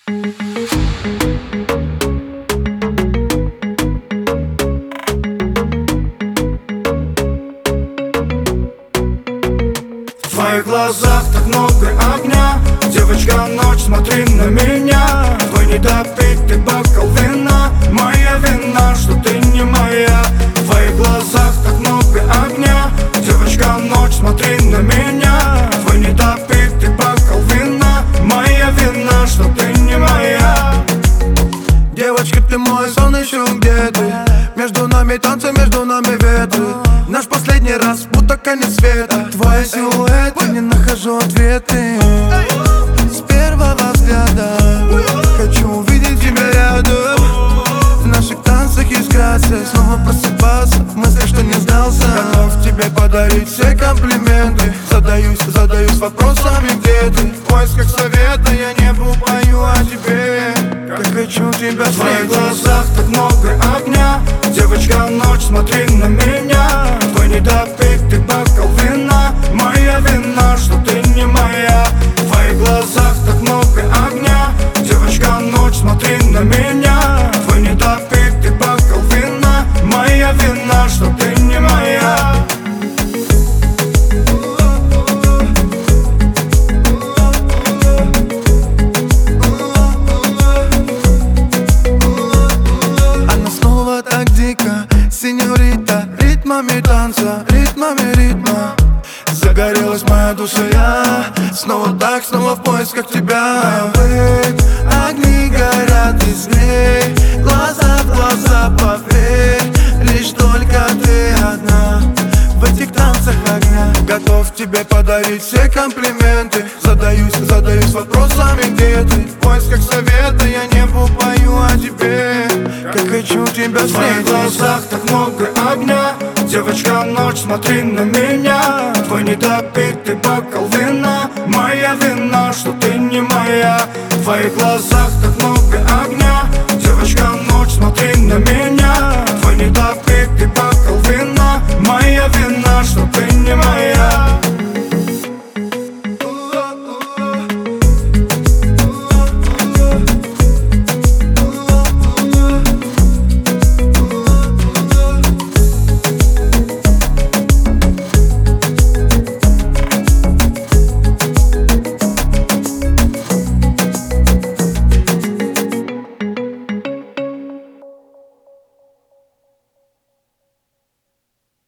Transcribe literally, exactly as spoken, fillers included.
В твоих глазах так много огня. Девочка, ночь, смотри на меня. Твой недопитый бокал вина. Моя вина, что ты не моя. В твоих глазах так много огня. Девочка, ночь, смотри на меня. Твой недопитый бокал вина. Моя вина, что ты не моя. Девочка, ты мой сон, еще где ты? Между нами танцы, между нами ветры. Наш последний раз, будто конец света. Твой силуэт, я не нахожу ответы. С первого взгляда хочу увидеть тебя рядом. В наших танцах есть грация. Снова просыпаться в мысли, что не сдался. Готов тебе подарить все комплименты. Задаюсь, задаюсь вопросами, где ты? В поисках совета я небу пою о тебе. Как хочу тебя встретить. В твоих глазах так много огня. Девочка, ночь, смотри на меня. Твой недопитый бокал вина. Моя вина, что ты не моя. В твоих глазах так много огня. Девочка, ночь, смотри на меня. Твой недопитый бокал вина. Моя вина, что ты не моя. Сеньорита, ритмами танца, ритмами ритма. Загорелась моя душа, я снова так, снова в поисках тебя. Babe, огни горят искрей, глаза в глаза, поверь. Лишь только ты одна в этих танцах огня. Готов тебе подарить все комплименты. Задаюсь, задаюсь вопросами, где ты? В поисках совета я небу пою о тебе. Как хочу тебя встретить. В твоих глазах так много огня. Девочка, ночь, смотри на меня. Твой недопитый бокал вина. Моя вина, что ты не моя. В твоих глазах так много